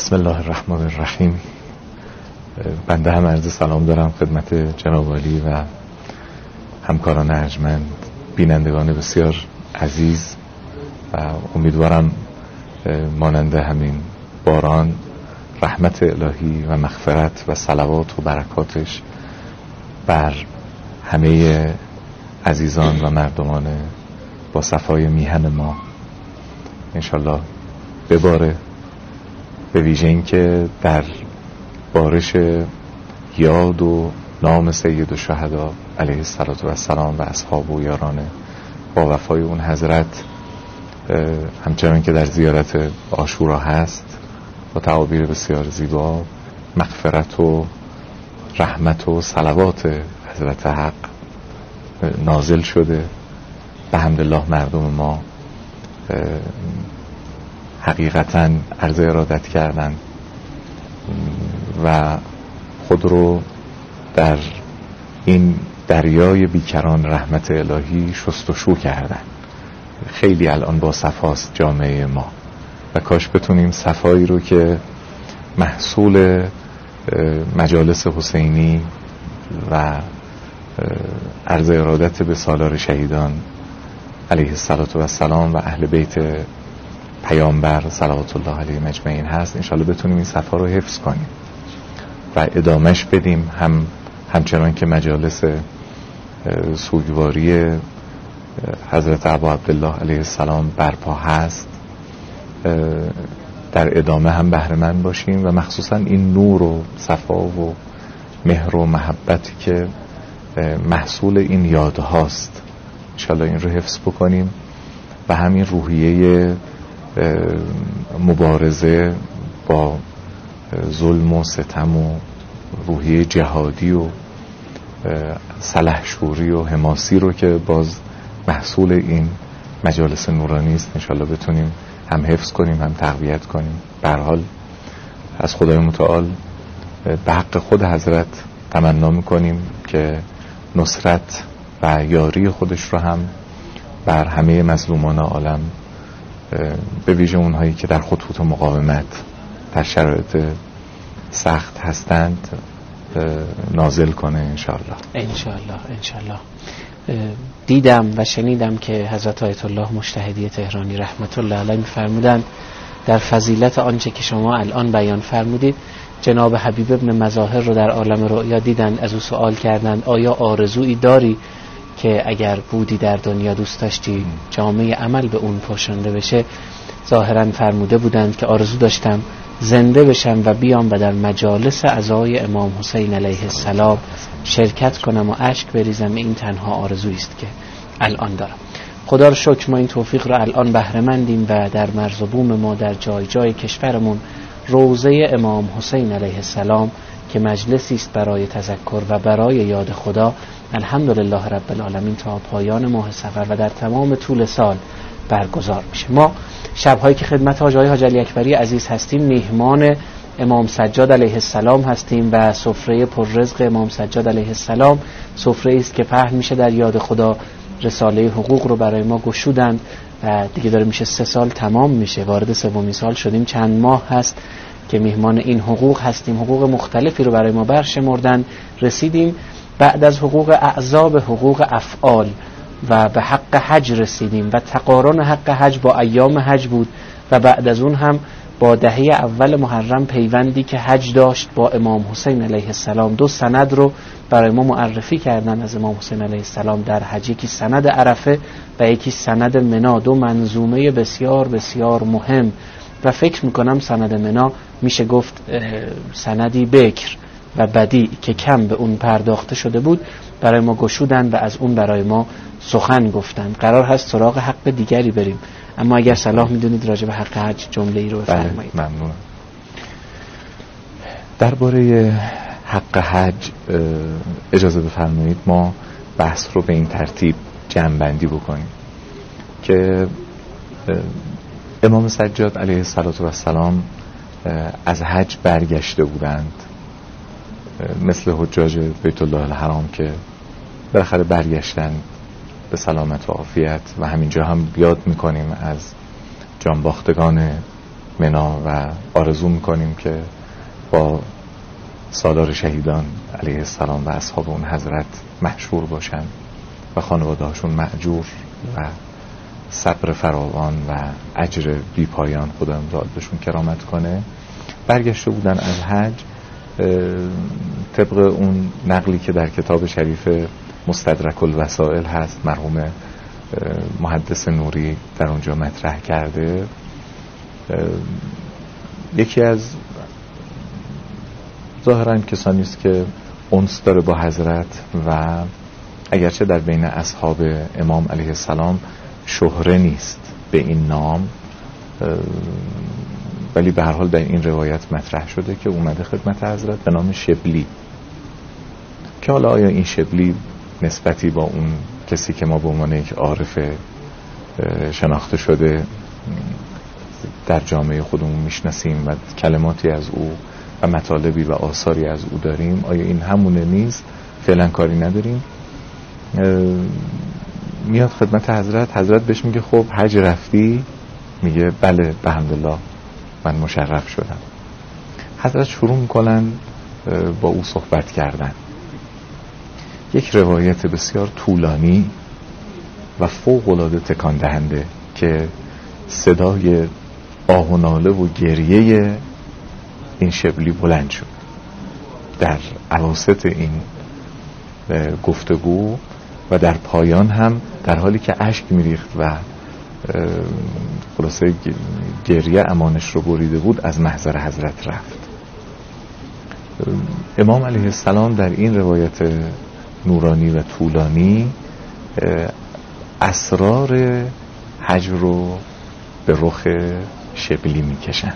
بسم الله الرحمن الرحیم. بنده هم عرض سلام دارم خدمت جناب عالی و همکاران ارجمند، بینندگان بسیار عزیز، و امیدوارم مانند همین باران رحمت الهی و مغفرت و صلوات و برکاتش بر همه عزیزان و مردمان با صفای میهن ما انشالله بباره، به ویژه این که در بارش یاد و نام سید الشهدا علیه السلام و اصحاب و یاران با وفای اون حضرت، همچنان که در زیارت عاشورا هست، با تعابیر بسیار زیبا مغفرت و رحمت و صلوات حضرت حق نازل شده. به حمدالله مردم ما حقیقتاً عرض ارادت کردن و خود رو در این دریای بیکران رحمت الهی شستشو کردن. خیلی الان با صفاست جامعه ما و کاش بتونیم صفایی رو که محصول مجالس حسینی و عرض ارادت به سالار شهیدان علیه السلام و اهل بیت پیامبر صلوات الله علیه مجمعین هست، انشالله بتونیم این صفا رو حفظ کنیم و ادامش بدیم. همچنان که مجالس سوگواری حضرت ابا عبدالله علیه السلام برپا هست، در ادامه هم بهره مند باشیم و مخصوصا این نور و صفا و مهر و محبتی که محصول این یادهاست انشالله این رو حفظ بکنیم و همین روحیه مبارزه با ظلم و ستم و روحیه جهادی و سلحشوری و حماسی رو که باز محصول این مجالس نورانی است انشالله بتونیم هم حفظ کنیم هم تقویت کنیم. به هر حال از خدای متعال به حق خود حضرت تمنا میکنیم که نصرت و یاری خودش رو هم بر همه مظلومان عالم، به ویژه اونهایی که در خطوط مقاومت در شرایط سخت هستند نازل کنه انشاءالله. دیدم و شنیدم که حضرت آیت الله مجتهدی تهرانی رحمت الله علیه می‌فرمودند در فضیلت آنچه که شما الان بیان فرمودید، جناب حبیب ابن مظاهر رو در عالم رؤیا دیدن، از او سوال کردند آیا آرزویی داری که اگر بودی در دنیا دوست داشتی جامعه عمل به اون پوشانده بشه؟ ظاهرا فرموده بودند که آرزو داشتم زنده بشم و بیام و در مجالس عزای امام حسین علیه السلام شرکت کنم و اشک بریزم. این تنها آرزویی است که الان دارم. خدا رو شکر ما این توفیق رو الان بهره مندیم و در مرز و بوم ما در جای جای کشورمون روضه امام حسین علیه السلام که مجلسی است برای تذکر و برای یاد خدا، الحمدلله رب العالمین تا پایان ماه صفر و در تمام طول سال برگزار میشه. ما شب‌هایی که خدمت حاج علی اکبری عزیز هستیم میهمان امام سجاد علیه السلام هستیم و سفره پررزق امام سجاد علیه السلام سفره است که پهن میشه در یاد خدا. رساله حقوق رو برای ما گشودند و دیگه داره میشه 3 سال تمام میشه، وارد 3مین سال شدیم. چند ماه هست که میهمان این حقوق هستیم. حقوق مختلفی رو برای ما برشمردن. رسیدیم بعد از حقوق اعضا به حقوق افعال و به حق حج رسیدیم و تقارن حق حج با ایام حج بود و بعد از اون هم با دهه اول محرم پیوندی که حج داشت با امام حسین علیه السلام. 2 سند رو برای ما معرفی کردن از امام حسین علیه السلام در حج، یکی سند عرفه و یکی سند منا، 2 منظومه بسیار بسیار مهم و فکر میکنم سند منا میشه گفت سندی بکر و بدی که کم به اون پرداخته شده بود برای ما گشودن و از اون برای ما سخن گفتن. قرار هست سراغ حق دیگری بریم، اما اگر صلاح میدونید راجع به حق حج جمله ای رو بفرمایید. ممنون. درباره حق حج اجازه بفرمایید ما بحث رو به این ترتیب جمع بندی بکنیم که امام سجاد علیه السلام از حج برگشته بودند، مثل حجاج بیت الله الحرام که بالاخره برگشتن به سلامت و عافیت. و همینجا هم یاد میکنیم از جانباختگان منا و آرزو میکنیم که با سالار شهیدان علیه السلام و اصحاب اون حضرت محشور باشن و خانواده‌هاشون مأجور و صبر فراوان و اجر بی پایان خدا امداد بهشون کرامت کنه. برگشته بودن از حج، طبق اون نقلی که در کتاب شریف مستدرک الوسائل هست، مرحوم محدث نوری در اونجا مطرح کرده، یکی از ظاهراً کسانی است که انس داره با حضرت و اگرچه در بین اصحاب امام علیه السلام شهره نیست به این نام، ولی به هر حال در این روایت مطرح شده که اومده خدمت حضرت به نام شبلی، که حالا آیا این شبلی نسبتی با اون کسی که ما به عنوان یک عارف شناخته شده در جامعه خودمون میشناسیم و کلماتی از او و مطالبی و آثاری از او داریم، آیا این همونه نیست؟ فعلا کاری نداریم. میاد خدمت حضرت، حضرت بهش میگه خب حج رفتی؟ میگه بله بحمدالله من مشرف شدم. حضرت شروع میکنن با او صحبت کردن. یک روایت بسیار طولانی و فوق العاده تکان دهنده که صدای آه و ناله و گریه این شبلی بلند شد در اواسط این گفتگو و در پایان هم در حالی که اشک میریخت و خلاصه گریه امانش رو بریده بود از محضر حضرت رفت. امام علیه السلام در این روایت نورانی و طولانی اسرار حج رو به رخ شبلی میکشن،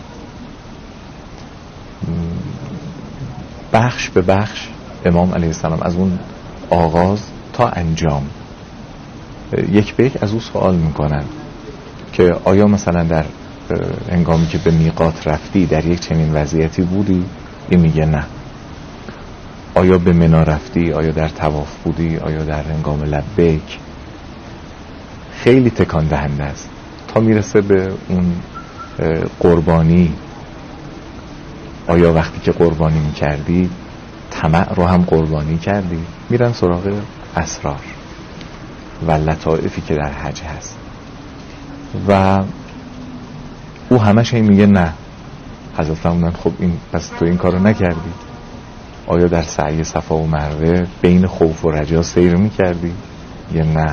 بخش به بخش امام علیه السلام از اون آغاز تا انجام یک به یک از او سوال میکنن که آیا مثلا در هنگامی که به میقات رفتی در یک چنین وضعیتی بودی؟ این میگه نه. آیا به منا رفتی؟ آیا در طواف بودی؟ آیا در هنگام لبیک؟ خیلی تکان دهنده است تا میرسه به اون قربانی. آیا وقتی که قربانی میکردی طمع رو هم قربانی کردی؟ میرن سراغ اسرار و لطائفی که در حج هست و او همش این میگه نه. حضرت فرمودن خب این پس تو این کارو نکردی. آیا در سعی صفا و مروه بین خوف و رجا سیر میکردی؟ یه نه.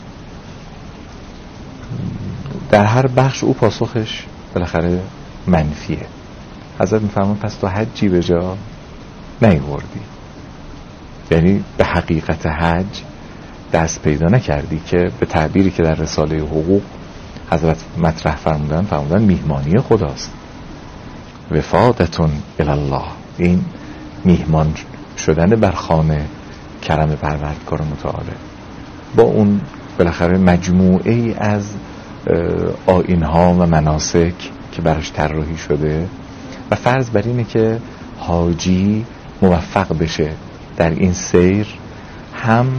در هر بخش او پاسخش بالاخره منفیه. حضرت میفرمون پس تو حجی به جا نیوردی، یعنی به حقیقت حج دست پیدا نکردی که به تعبیری که در رساله حقوق حضرت مطرح فرمودن میهمانی خداست. وفادتون الالله، این میهمان شدن بر خوان کرم پروردگار متعال با اون بالاخره مجموعه ای از آیین‌ها و مناسک که براش طراحی شده و فرض بر اینه که حاجی موفق بشه در این سیر، هم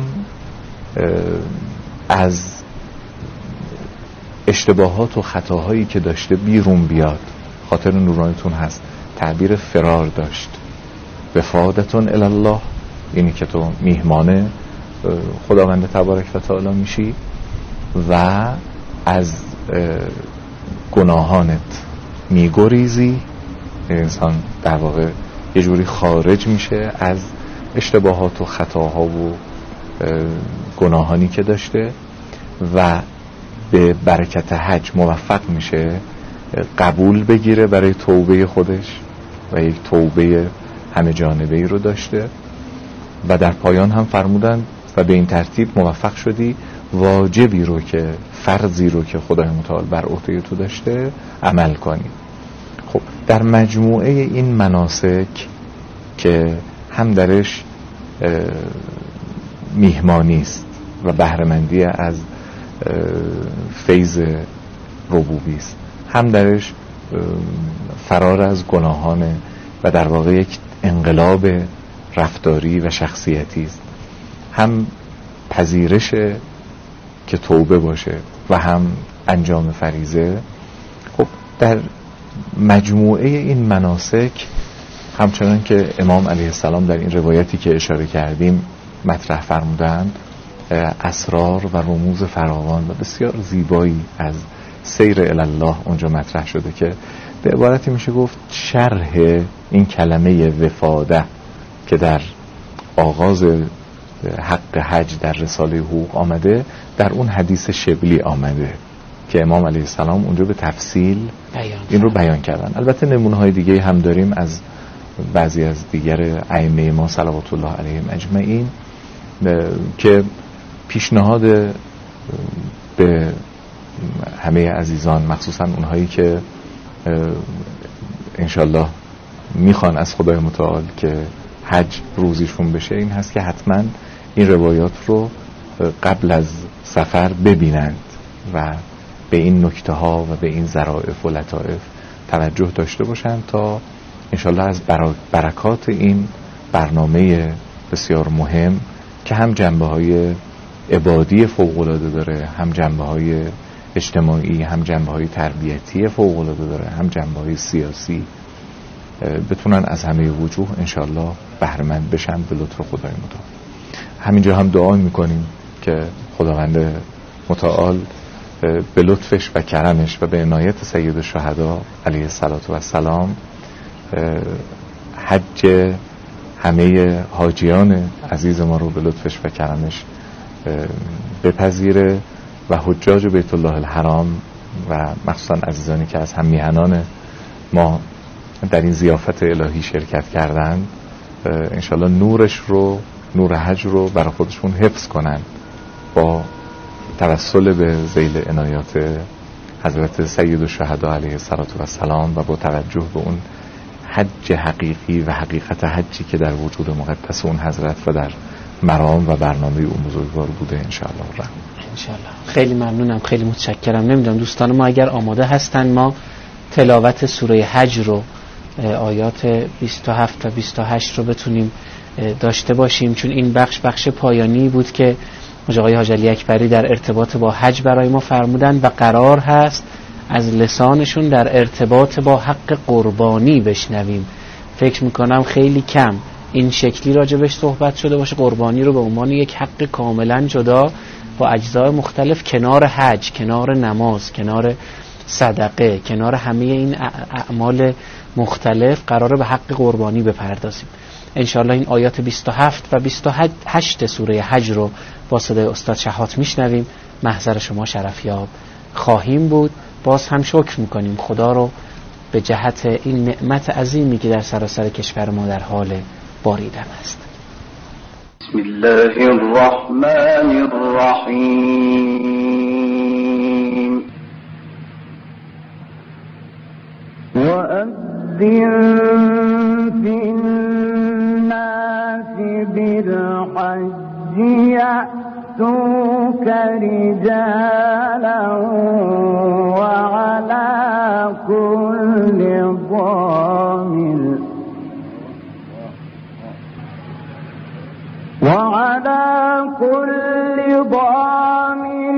از اشتباهات و خطاهایی که داشته بیرون بیاد. خاطر نورانیتون هست تعبیر فرار داشت، وفادتون الالله، اینی که تو میهمان خداوند تبارک و تعالی میشی و از گناهانت میگریزی. انسان در واقع یه جوری خارج میشه از اشتباهات و خطاها و گناهانی که داشته و به برکت حج موفق میشه قبول بگیره برای توبه خودش و یک توبه همه جانبه‌ای رو داشته و در پایان هم فرمودن و به این ترتیب موفق شدی واجبی رو که فرضی رو که خدای متعال بر عهده تو داشته عمل کنی. خب در مجموعه این مناسک که هم درش میهمانی است و بهره‌مندی از فیض ربوبی است، هم درش فرار از گناهانه و در واقع یک انقلاب رفتاری و شخصیتی است، هم پذیرش که توبه باشه و هم انجام فریضه. خب در مجموعه این مناسک همچنان که امام علیه السلام در این روایتی که اشاره کردیم مطرح فرمودند، اسرار و رموز فراوان و بسیار زیبایی از سیر الی الله اونجا مطرح شده که به عبارتی میشه گفت شرح این کلمه وفاده که در آغاز حق حج در رساله حقوق آمده در اون حدیث شبلی آمده که امام علیه السلام اونجا به تفصیل این رو بیان کردن. البته نمونه های دیگه هم داریم از بعضی از دیگر ائمه ما صلوات الله علیهم اجمعین که پیشنهاد به همه عزیزان، مخصوصا اونهایی که انشالله میخوان از خدای متعال که حج روزیشون بشه، این هست که حتما این روایات رو قبل از سفر ببینند و به این نکته ها و به این ظرافت و لطائف توجه داشته باشند تا انشالله از برکات این برنامه بسیار مهم که هم جنبه های عبادی فوق‌العاده داره، هم جنبه های اجتماعی، هم جنبه های تربیتی فوق‌العاده داره، هم جنبه های سیاسی، بتونن از همه وجوه انشالله بهره‌مند بشن به لطف خدای متعال. همینجا هم دعا میکنیم که خداوند متعال به لطفش و کرمش و به عنایت سید الشهدا علیه السلام حج همه حاجیان عزیز ما رو به لطفش و کرمش بپذیره و حجاج بیت الله الحرام و مخصوصا عزیزانی که از هم میهنان ما در این ضیافت الهی شرکت کردند انشالله نورش رو، نور حج رو برای خودشون حفظ کنند با توسل به ذیل عنایات حضرت سید الشهدا علیه السلام و با توجه به اون حج حقیقی و حقیقت حجی که در وجود مقدس اون حضرت و در مرام و برنامه اون بزرگوار بوده انشاءالله. خیلی ممنونم، خیلی متشکرم. نمیدونم دوستان ما اگر آماده هستن ما تلاوت سوره حج رو آیات 27 و 28 رو بتونیم داشته باشیم، چون این بخش پایانی بود که آقای حاج علی اکبری در ارتباط با حج برای ما فرمودن و قرار هست از لسانشون در ارتباط با حق قربانی بشنویم. فکر میکنم خیلی کم این شکلی راجبش صحبت شده باشه، قربانی رو به عنوان یک حق کاملا جدا با اجزای مختلف کنار حج، کنار نماز، کنار صدقه، کنار همه این اعمال مختلف قراره به حق قربانی بپردازیم. انشاءالله این آیات 27 و 28 سوره حج رو با صدای استاد شهات میشنویم. محضر شما شرفیاب خواهیم بود. باز هم شکر میکنیم خدا رو به جهت این نعمت عظیمی که در سراسر کشور ما در حال باریدن است. بسم الله الرحمن الرحیم. وأذن في الناس بالحج يأتوك رجالا وعلى كل ضامر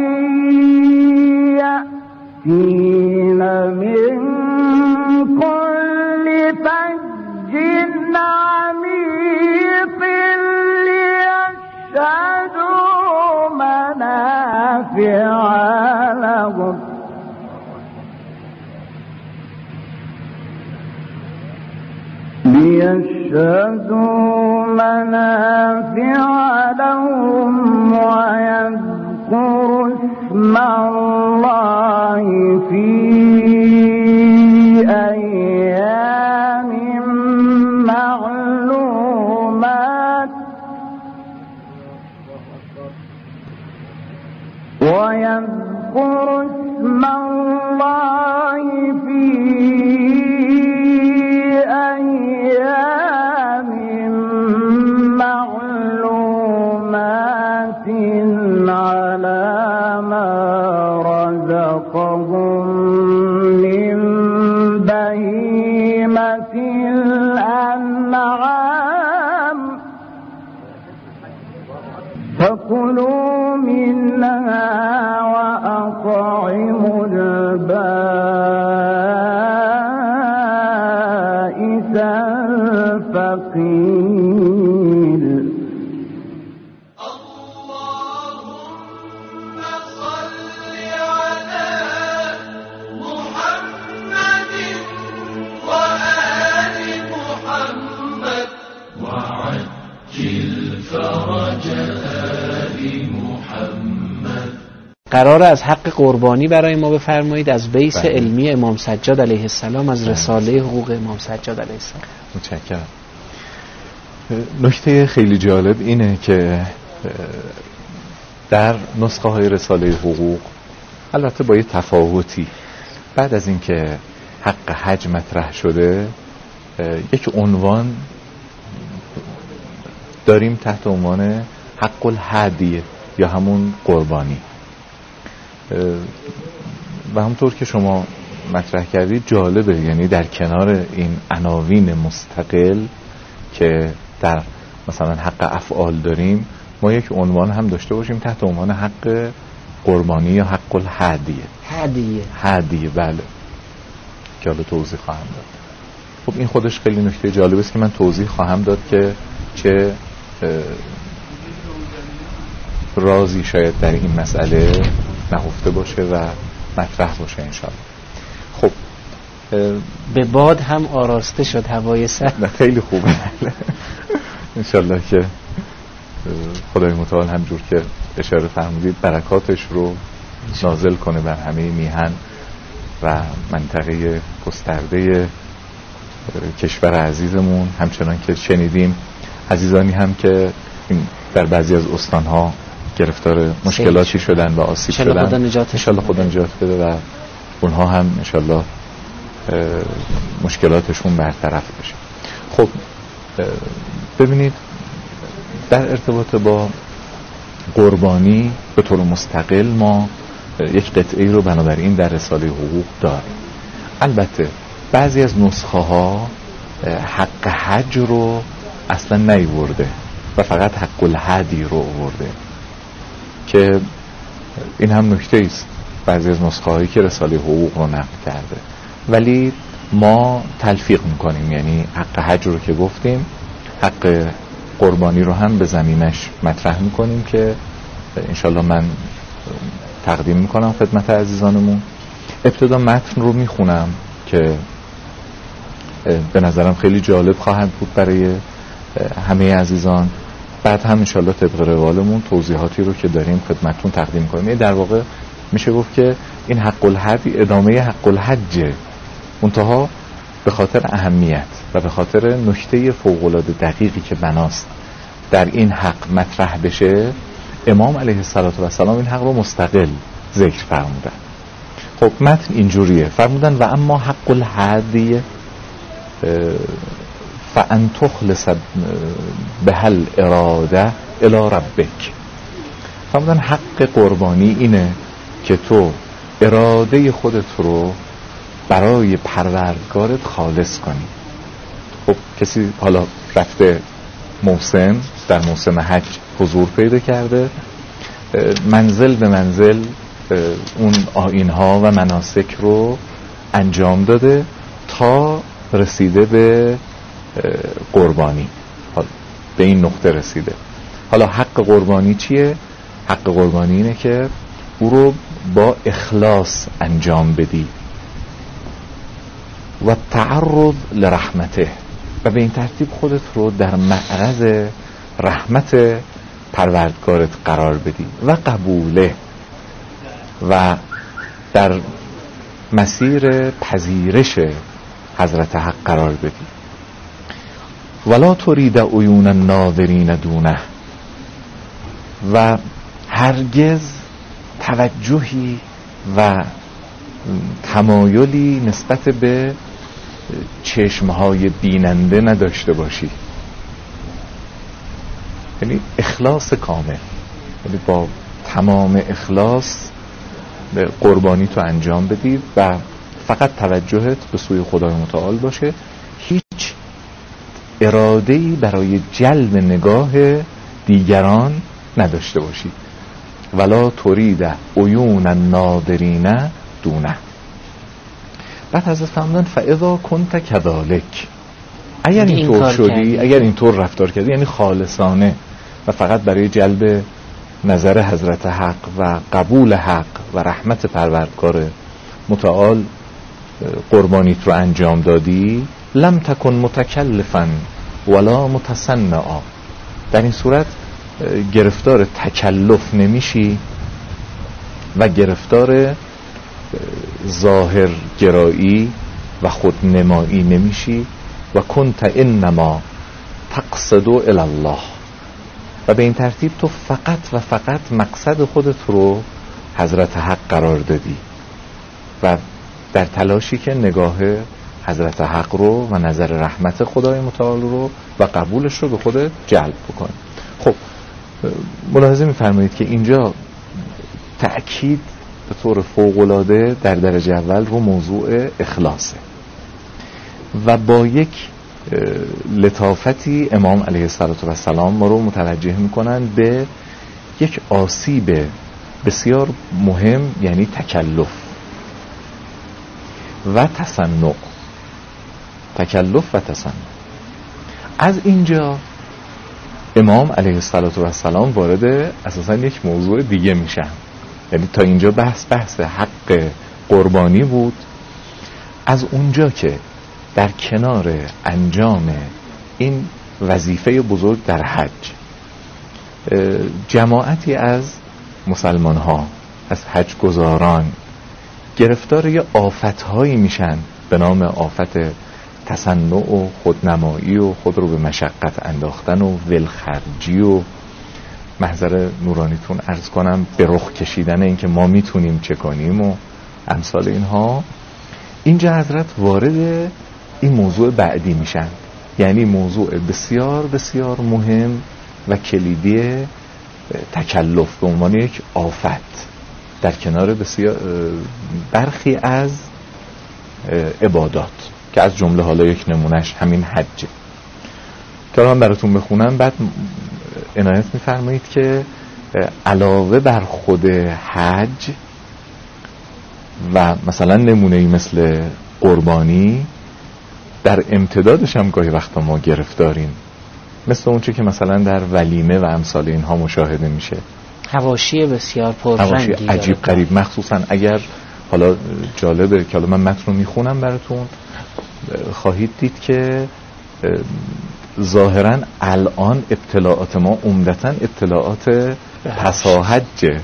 يأتين من كل فج عميق ليشهدوا منافع لهم ويذكروا اسم الله في أيام معلومات على ما رزقهم من بهيمة الأنعام فكلوا منها وأطعموا البائس الفقيل قرار از حق قربانی برای ما بفرمایید از بیس علمی امام سجاد علیه السلام، از رساله حقوق امام سجاد علیه السلام. متشکرم. نکته خیلی جالب اینه که در نسخه های رساله حقوق، البته با یه تفاوتی، بعد از اینکه حق حج مطرح شده یک عنوان داریم تحت عنوان حق الهدیه یا همون قربانی. و همونطور که شما مطرح کردید جالبه، یعنی در کنار این عناوین مستقل که در مثلا حق افعال داریم، ما یک عنوان هم داشته باشیم تحت عنوان حق قربانی یا حق الهدیه. هدیه بله، که حالا توضیح خواهم داد. خب این خودش خیلی نکته جالب است که من توضیح خواهم داد که چه رازی شاید در این مسئله نهفته باشه و مطرح باشه انشاءالله. خب به باد هم آراسته شد هوای سرد. خیلی خوبه انشاءالله که خدای متعال همجور که اشاره فرمودید برکاتش رو نازل کنه بر همه میهن و منطقه گسترده کشور عزیزمون. همچنان که شنیدیم عزیزانی هم که در بعضی از استانها گرفتار مشکلاتی شدن و آسیب شدن، انشالله خدا نجات بده و اونها هم انشالله مشکلاتشون برطرف بشه. خب ببینید در ارتباط با قربانی به طور مستقل ما یک قطعه رو بنابراین در رساله حقوق داریم. البته بعضی از نسخه ها حق حج رو اصلا نیورده و فقط حق الهدی رو آورده، که این هم نکته است. بعضی از نسخه هایی که رساله حقوق رو نقل کرده، ولی ما تلفیق میکنیم، یعنی حق حج رو که گفتیم حق قربانی رو هم به زمینش مطرح میکنیم که انشالله من تقدیم میکنم خدمت عزیزانمون. ابتدا متن رو میخونم که به نظرم خیلی جالب خواهد بود برای همه عزیزان. بعد هم انشالله طبق روالمون توضیحاتی رو که داریم خدمتتون تقدیم کنیم. در واقع میشه گفت که این حق الحج ادامه حق الحجه، منتها به خاطر اهمیت و به خاطر نکته فوق‌العاده دقیقی که بناست در این حق مطرح بشه، امام علیه السلام این حق رو مستقل ذکر فرمودن. خب متن اینجوریه، فرمودن و اما حق الهدیه فان تخلص بهل اراده الی ربک. فرمودن حق قربانی اینه که تو اراده خودت رو برای پروردگارت خالص کنی. خب کسی حالا رفته موسم، در موسم حج حضور پیدا کرده، منزل به منزل اون آیین‌ها و مناسک رو انجام داده تا رسیده به قربانی، به این نقطه رسیده. حالا حق قربانی چیه؟ حق قربانی اینه که او رو با اخلاص انجام بدی و تعرض لرحمته، و به این ترتیب خودت رو در معرض رحمت پروردگارت قرار بدی و قبوله، و در مسیر پذیرش حضرت حق قرار بدی. ولا ترید عیون الناظرین دونه، و هرگز توجهی و تمایلی نسبت به چشمهای بیننده نداشته باشی. یعنی اخلاص کامل، یعنی با تمام اخلاص به قربانی تو انجام بدی و فقط توجهت به سوی خدای متعال باشه، هیچ اراده‌ای برای جلب نگاه دیگران نداشته باشی. ولا ترید عیون الناظرین دونه. بعد حضرت فرمودن فاذا کنت کذالک، اگر اینطور شدی، اگر اینطور رفتار کردی، یعنی خالصانه و فقط برای جلب نظر حضرت حق و قبول حق و رحمت پروردگار متعال قربانیت رو انجام دادی، لم تکن متکلفا ولا متصنعا، در این صورت گرفتار تکلف نمیشی و گرفتار ظاهر گرایی و خودنمایی نمیشی و کنت انما تقصد الی الله، و به این ترتیب تو فقط و فقط مقصد خودت رو حضرت حق قرار دادی و در تلاشی که نگاه حضرت حق رو و نظر رحمت خدای متعال رو و قبولش رو به خودت جلب بکنی. خب ملاحظه می‌فرمایید که اینجا تأکید به طور فوق‌العاده در درجه اول رو موضوع اخلاصه و با یک لطافتی امام علیه السلام ما رو متوجه میکنن به یک آسیب بسیار مهم، یعنی تکلف و تصنع. تکلف و تصنع. از اینجا امام علیه السلام وارد اساسا یک موضوع دیگه میشن. یعنی تا اینجا بحث حق قربانی بود. از اونجا که در کنار انجام این وظیفه بزرگ در حج جماعتی از مسلمان ها، از حج گزاران گرفتار یه آفت‌هایی میشن به نام آفت تصنع و خودنمایی و خود رو به مشقت انداختن و ولخرجی و محضر نورانیتون عرض کنم به رخ کشیدن این که ما میتونیم چه کنیم و امثال اینها. اینجا حضرت وارد این موضوع بعدی میشن، یعنی موضوع بسیار بسیار مهم و کلیدی تکلف به عنوان یک آفت در کنار بسیار برخی از عبادات که از جمله حالا یک نمونش همین حجه که من براتون بخونم. بعد عنایت میفرمایید که علاوه بر خود حج و مثلا نمونه‌ای مثل قربانی، در امتدادش هم گاهی وقتا ما گرفتاریم، مثل اون چه که مثلا در ولیمه و امثال اینها مشاهده میشه. حواشی بسیار پررنگی، حواشی عجیب غریب، مخصوصا اگر حالا جالبه که حالا من متن رو میخونم براتون، خواهید دید که ظاهرا الان ابتلاعات ما عمدتاً ابتلاعات پساحجه.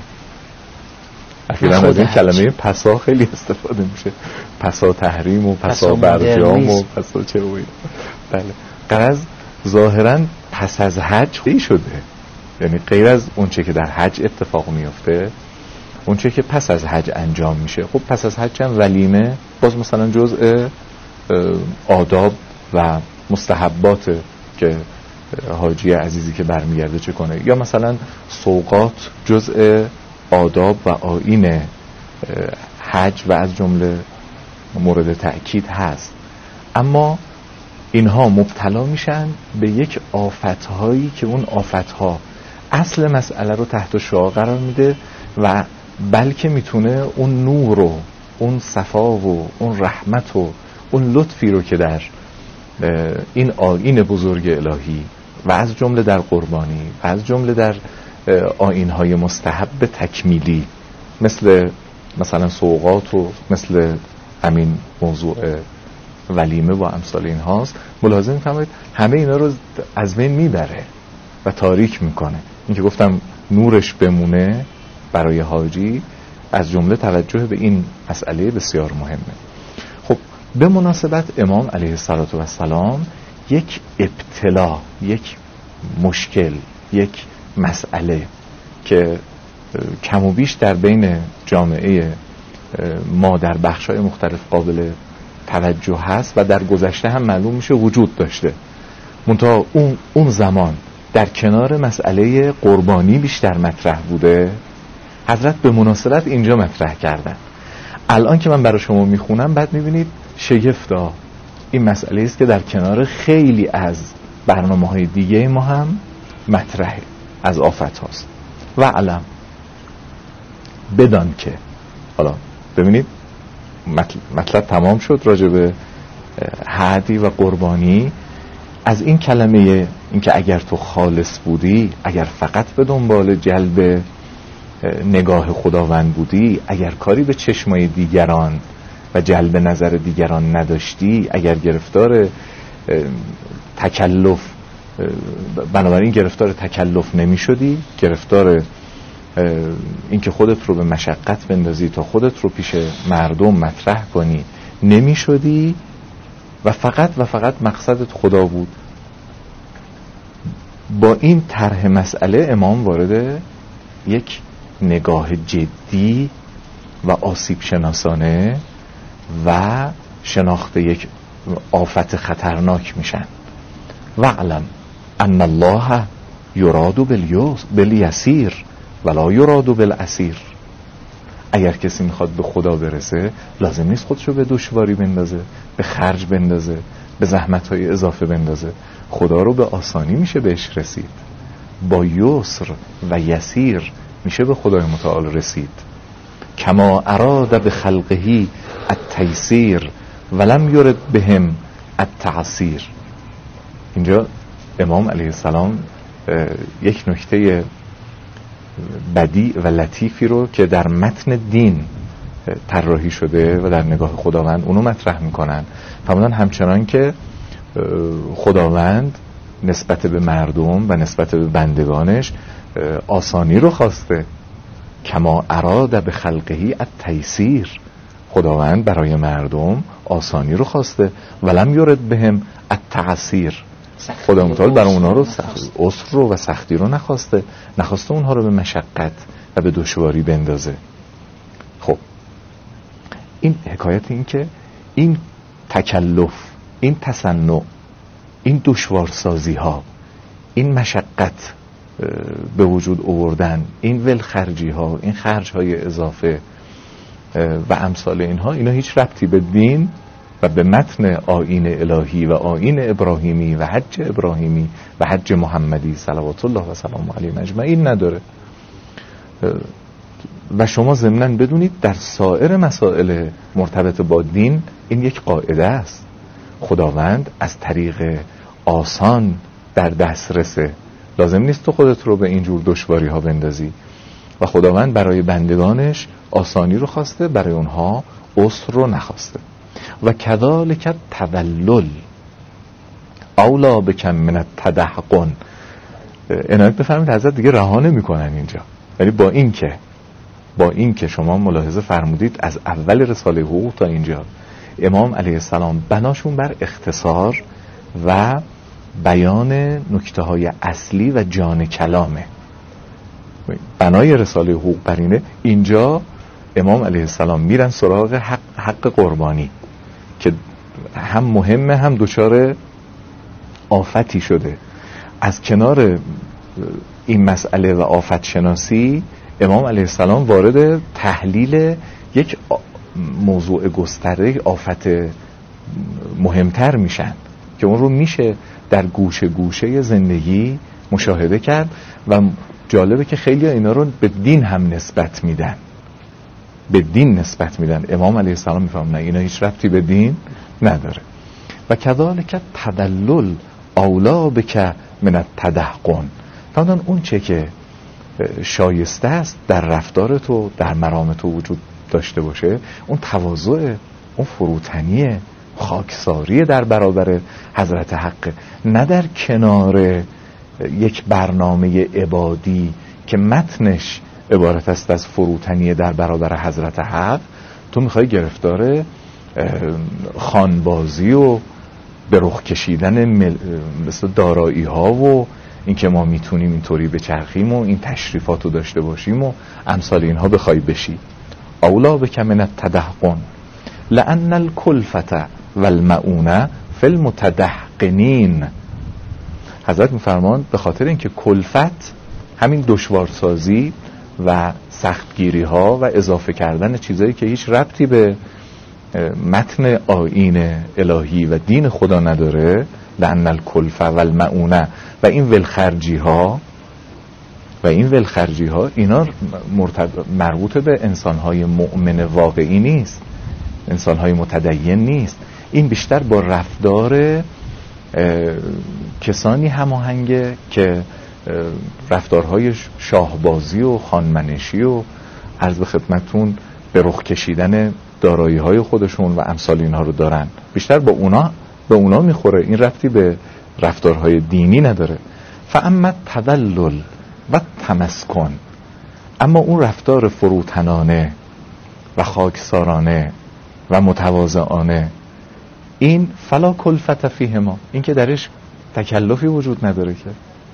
اخیراً از این کلمه پسا خیلی استفاده میشه، پسا تحریم و پسا برجام و پسا چه و بله. غرض ظاهراً پس از حج خیلی شده، یعنی غیر از اون چه که در حج اتفاق میفته، اون چه که پس از حج انجام میشه. خب پس از حج هم ولیمه باز مثلا جزء آداب و مستحبات که حاجی عزیزی که برمیگرده چه کنه، یا مثلا سوغات جزء آداب و آیین حج و از جمله مورد تأکید هست. اما اینها مبتلا میشن به یک آفتهایی که اون آفتها اصل مسئله رو تحت شعاع قرار میده و بلکه میتونه اون نور و اون صفا و اون رحمت و اون لطفی رو که در این آیین بزرگ الهی و از جمله در قربانی و از جمله در آیین‌های مستحب تکمیلی مثلا سوغات و مثل همین موضوع ولیمه و امثال این هاست، ملاحظه می‌فرمایید همه اینا رو از بین میبره و تاریک میکنه. این که گفتم نورش بمونه برای حاجی از جمله توجه به این مسئله بسیار مهمه. خب به مناسبت امام علیه السلام یک ابتلا، یک مشکل، یک مسئله که کم و بیش در بین جامعه ما در بخش‌های مختلف قابل توجه هست و در گذشته هم معلوم میشه وجود داشته، منتها اون زمان در کنار مسئله قربانی بیشتر مطرح بوده، حضرت به مناسبت اینجا مطرح کردن. الان که من برای شما میخونم بعد میبینید شگفتا این مسئله است که در کنار خیلی از برنامه‌های دیگه ما هم مطرحه، از آفت هاست. و علم بدان که حالا ببینید مطلب تمام شد راجع به هدی و قربانی. از این کلمه، اینکه اگر تو خالص بودی، اگر فقط به دنبال جلب نگاه خداوند بودی، اگر کاری به چشمای دیگران و جلب نظر دیگران نداشتی، اگر گرفتار تکلف، بنابراین گرفتار تکلف نمی شدی، گرفتار اینکه خودت رو به مشقت بندازی تا خودت رو پیش مردم مطرح کنی نمی شدی و فقط مقصدت خدا بود. با این طرح مسئله امام وارد یک نگاه جدی و آسیب شناسانه و شناخت یک آفت خطرناک میشن. واعلم ان الله یراد بالیسیر ولا یراد بالعسیر. اگر کسی میخواد به خدا برسه لازم نیست خودشو به دشواری بندازه، به خرج بندازه، به زحمتهای اضافه بندازه. خدا رو به آسانی میشه بهش رسید، با یسر و یسیر میشه به خدای متعال رسید. کما اراد به خلقه التیسیر ولم یرد بهم التعسیر. اینجا امام علیه السلام یک نکته بدیع و لطیفی رو که در متن دین طراحی شده و در نگاه خداوند اونو مطرح میکنن. فرمودن همچنان که خداوند نسبت به مردم و نسبت به بندگانش آسانی رو خواسته. کما اراد به خلقه التیسیر. خداوند برای مردم آسانی رو خواسته. ولم یرد بهم التعسیر. خدا متعال برای اونها رو عسر رو و سختی رو نخواسته اونها رو به مشقت و به دشواری بندازه. خب این حکایت این که این تکلف، این تصنع، این دشوارسازی ها، این مشقت به وجود آوردن، این ولخرجی ها، این خرج های اضافه و امثال اینها، اینا هیچ ربطی به دین و به متن آیین الهی و آیین ابراهیمی و حج ابراهیمی و حج محمدی صلوات الله و سلام علیه اجمعین نداره. و شما ضمناً بدونید در سایر مسائل مرتبط با دین این یک قاعده است. خداوند از طریق آسان در دسترسه. لازم نیست تو خودت رو به اینجور دشواری ها بندازی. و خداوند برای بندگانش آسانی رو خواسته، برای اونها عسر رو نخواسته. و کذالک تولل اولا بکم من التدهقن. عنایت بفرمایید حضرت دیگه رها نمی‌کنن اینجا. یعنی با این که شما ملاحظه فرمودید از اول رساله حقوق تا اینجا امام علیه السلام بناشون بر اختصار و بیان نکته‌های اصلی و جان کلامه. بنای رساله حقوق بر اینه. اینجا امام علیه السلام میرن سراغ حق قربانی که هم مهمه هم دچار آفتی شده. از کنار این مسئله و آفت شناسی امام علیه السلام وارد تحلیل یک موضوع گستره آفت مهمتر میشن که اون رو میشه در گوشه گوشه زندگی مشاهده کرد. و جالبه که خیلی اینا رو به دین هم نسبت میدن، به دین نسبت میدن. امام علیه السلام میفهمن نه، اینا هیچ ربطی به دین نداره. و کذالک تدلل اولا بک من التدهقن. فرمودن اون چه که شایسته است در رفتار تو، در مرام تو وجود داشته باشه، اون تواضع، اون فروتنی، خاکساری در برابر حضرت حق، نه در کنار یک برنامه عبادی که متنش عبارت است از فروتنی در برابر حضرت حق. تو میخوای گرفتار خانبازی و به رخ کشیدن مثل دارایی ها و اینکه ما میتونیم اینطوری بچرخیم و این تشریفات رو داشته باشیم و امثال اینها بخوای بشی. اولا بک من التدهقن لأن الکلفة والمعونه فی المتدهقنین. حضرت میفرمان به خاطر اینکه کلفت، همین دشوارسازی و سختگیری ها و اضافه کردن چیزایی که هیچ ربطی به متن آیین الهی و دین خدا نداره، لأن الکلفة والمعونه، و این ولخرجی ها اینا مربوط به انسانهای مؤمن واقعی نیست، انسانهای متدین نیست. این بیشتر با رفتار کسانی هماهنگه که رفتارهای شاهبازی و خانمنشی و عرض به خدمتون به رخ کشیدن دارایی های خودشون و امثال اینها رو دارن، بیشتر به اونا میخوره، این ربطی به رفتارهای دینی نداره. فاما تذلل و تمسکن، اما اون رفتار فروتنانه و خاکسارانه و متواضعانه، این فلا کلفت فیهما، این که درش تکلفی وجود نداره که،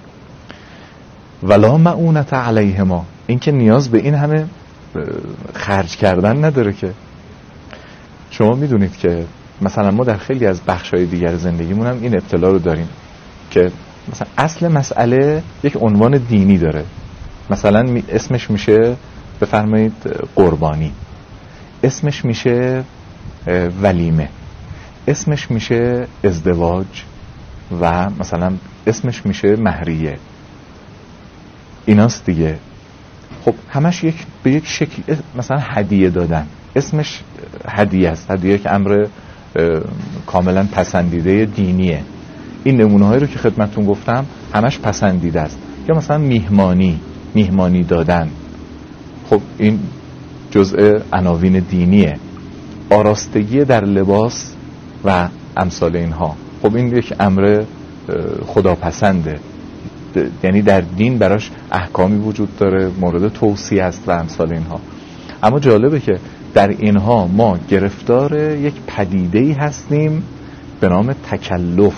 ولا معونت علیهما، این که نیاز به این همه خرج کردن نداره که. شما میدونید که مثلا ما در خیلی از بخش‌های دیگر زندگیمون هم این ابتلا رو داریم که مثلا اصل مسئله یک عنوان دینی داره، مثلا اسمش میشه بفرمایید قربانی، اسمش میشه ولیمه، اسمش میشه ازدواج و مثلا اسمش میشه مهریه، ایناست دیگه. خب همش به یک شکل، مثلا هدیه دادن اسمش هدیه است، هدیه که امر کاملا پسندیده دینیه. این نمونه هایی رو که خدمتتون گفتم همش پسندیده است. یا مثلا میهمانی دادن، خب این جزء عناوین دینیه. آراستگی در لباس و امثال اینها، خب این یک امر خداپسنده، یعنی در دین براش احکامی وجود داره، مورد توصیه است و امثال اینها. اما جالبه که در اینها ما گرفتار یک پدیده‌ای هستیم به نام تکلف،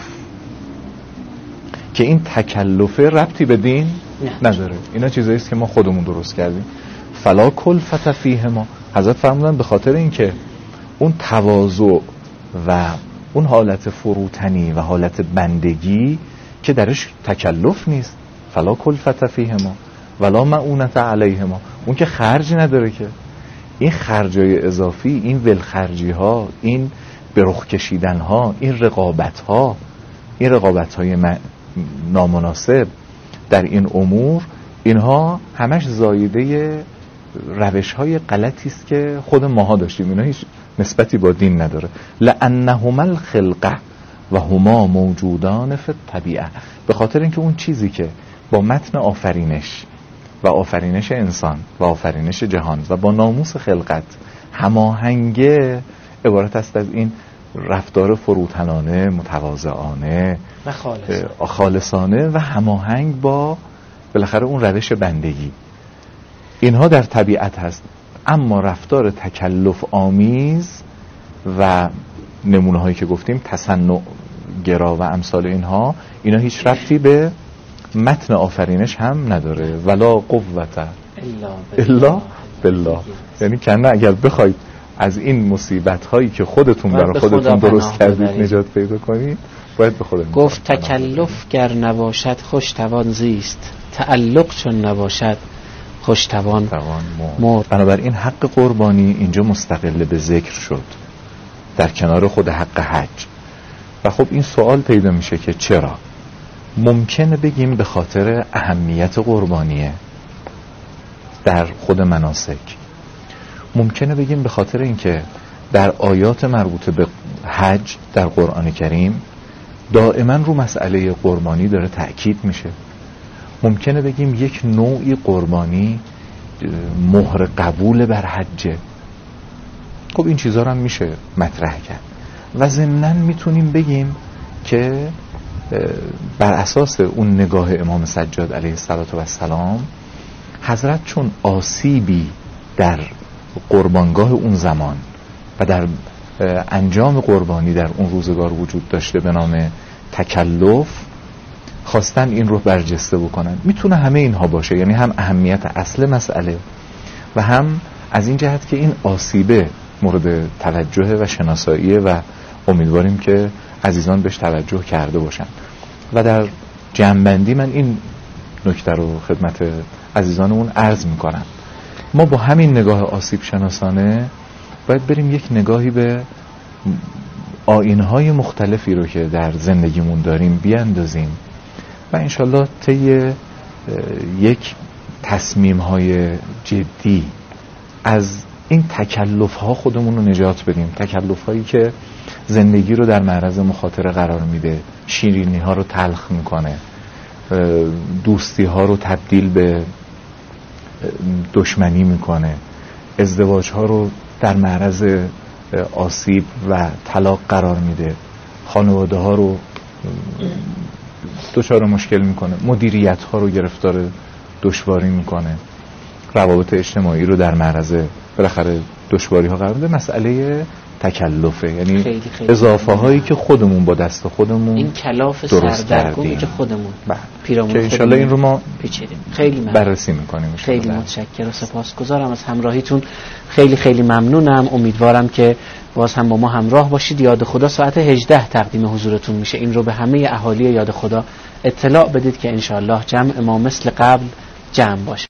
که این تکلف ربطی به دین نداره. اینا چیزایی است که ما خودمون درست کردیم. فلا کلفت فیهما، حضرت فرمودن به خاطر اینکه اون تواضع و اون حالت فروتنی و حالت بندگی که درش تکلف نیست، فلا کلفت فیهما ولا معونت علیهما، اون که خرج نداره که. این خرجای اضافی، این ولخرجی ها، این به رخ کشیدن ها، این رقابت های نامناسب در این امور، اینها همش زایده روش های غلطی است که خود ماها داشتیم. اینا هیچ نسبتی با دین نداره. لأنهما الخلقه و هما موجودان فی الطبیعه، به خاطر اینکه اون چیزی که با متن آفرینش و آفرینش انسان و آفرینش جهان و با ناموس خلقت هماهنگه، عبارت است از این رفتار فروتنانه، متواضعانه و خالصانه و هماهنگ با بالاخره اون روش بندگی. اینها در طبیعت هست. اما رفتار تکلف آمیز و نمونه هایی که گفتیم، تصنع گرا و امثال اینها، اینا هیچ ربطی به متن آفرینش هم نداره. ولا قوت الا بالله، یعنی کنه اگر بخواید از این مصیبت هایی که خودتون برای خودتون درست کردید نجات پیدا کنید، باید به خودتون گفت تکلف گر نباشد خوش توان زیست، تعلق چون نباشد خوش توان مرد. بنابراین حق قربانی اینجا مستقل به ذکر شد در کنار خود حق حج. و خب این سوال پیدا میشه که چرا؟ ممکنه بگیم به خاطر اهمیت قربانیه در خود مناسک، ممکنه بگیم به خاطر اینکه در آیات مربوط به حج در قرآن کریم دائما رو مسئله قربانی داره تأکید میشه، ممکنه بگیم یک نوعی قربانی مهر قبول بر حجه. خب این چیزا رو هم میشه مطرح کرد. و ضمناً میتونیم بگیم که بر اساس اون نگاه امام سجاد علیه السلام، حضرت چون آسیبی در قربانگاه اون زمان و در انجام قربانی در اون روزگار وجود داشته به نام تکلف، خواستن این رو برجسته بکنن. میتونه همه اینها باشه، یعنی هم اهمیت اصل مسئله و هم از این جهت که این آسیبه مورد توجه و شناساییه و امیدواریم که عزیزان بهش توجه کرده باشن. و در جمع‌بندی من این نکته رو خدمت عزیزانمون عرض میکنم. ما با همین نگاه آسیب شناسانه باید بریم یک نگاهی به آیین‌های مختلفی رو که در زندگیمون داریم بیاندازیم و انشالله طی یک تصمیم‌های جدی از این تکلف ها خودمون رو نجات بدیم، تکلف هایی که زندگی رو در معرض مخاطره قرار میده، شیرینی ها رو تلخ میکنه، دوستی ها رو تبدیل به دشمنی میکنه، ازدواج ها رو در معرض آسیب و طلاق قرار میده، خانواده ها رو دچار مشکل میکنه، مدیریت ها رو گرفتار دشواری میکنه، روابط اجتماعی رو در معرض بالاخره دشواری ها قرار میده. مسئله تکلفه، یعنی خیلی اضافه هایی که خودمون با دست خودمون این کلاف درست سردرگمی کردیم که خودمون که پیرامون انشالله این رو ما پیچیدیم. خیلی ممنون. بررسی میکنیم. خیلی متشکرم و سپاسگزارم از همراهیتون. خیلی خیلی ممنونم. امیدوارم که باز هم با ما همراه باشید. یاد خدا ساعت 18 تقدیم حضورتون میشه. این رو به همه اهالی یاد خدا اطلاع بدید که انشالله جمع ما مثل قبل جمع باشه.